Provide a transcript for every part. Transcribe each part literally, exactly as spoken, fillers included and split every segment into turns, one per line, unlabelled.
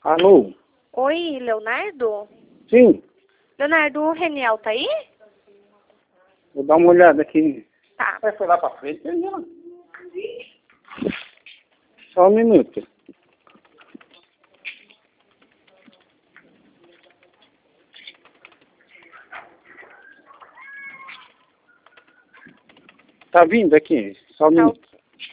Alô?
Oi, Leonardo?
Sim,
Leonardo, o Reniel tá aí?
vou dar uma olhada aqui.
Tá.
Vai foi lá pra frente, aí, ó. Só um minuto. Tá vindo aqui? Só um
Tá,
minuto.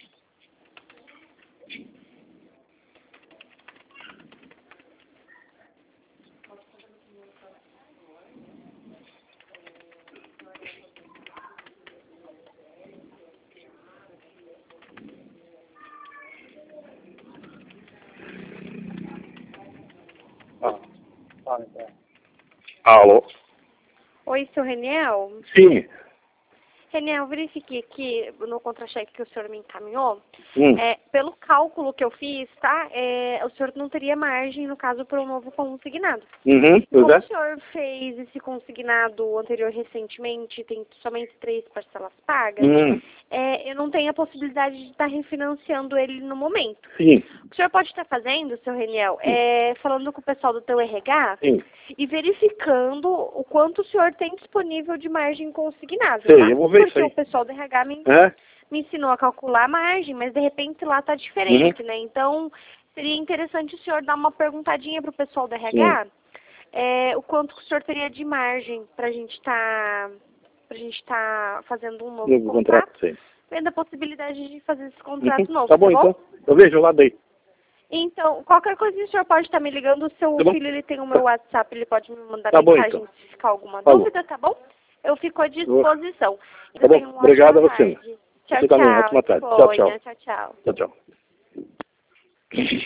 Ah, fala, então. Alô?
Oi, seu Reniel?
Sim.
Reniel, verifiquei aqui no contra-cheque que o senhor me encaminhou.
Hum.
É, pelo cálculo que eu fiz, tá? É, o senhor não teria margem, no caso, para um novo consignado.
Uhum, pois
Como
é.
o senhor fez esse consignado anterior recentemente, tem somente três parcelas pagas,
Hum.
é, eu não tenho a possibilidade de estar refinanciando ele no momento.
Sim,
O que o senhor pode estar fazendo, seu Reniel, é falando com o pessoal do teu R H
sim.
e verificando o quanto o senhor tem disponível de margem consignável,
Sei,
tá?
eu vou ver isso
Porque
aí.
o pessoal do R H me,
É?
me ensinou a calcular a margem, mas de repente lá tá diferente, né? Então, seria interessante o senhor dar uma perguntadinha pro pessoal do R H, é, o quanto o senhor teria de margem pra gente estar pra gente estar fazendo um novo
Novo
contrato,
contrato, sim.
vendo a possibilidade de fazer esse contrato
Uhum.
novo,
Tá bom, então. Eu vejo lá daí.
Então, qualquer coisa o senhor pode estar me ligando, o seu
Tá bom?
filho ele tem o meu WhatsApp, ele pode me mandar
Tá bom,
mensagem
então.
se ficar alguma
Falou.
dúvida, tá bom? Eu fico à disposição.
Tá bom,
Tenha uma
obrigado
ótima
a você.
tarde. Tchau,
Você também,
tchau.
ótima tarde. Tchau, tchau.
Disponha. Tchau, tchau.
Tchau, tchau.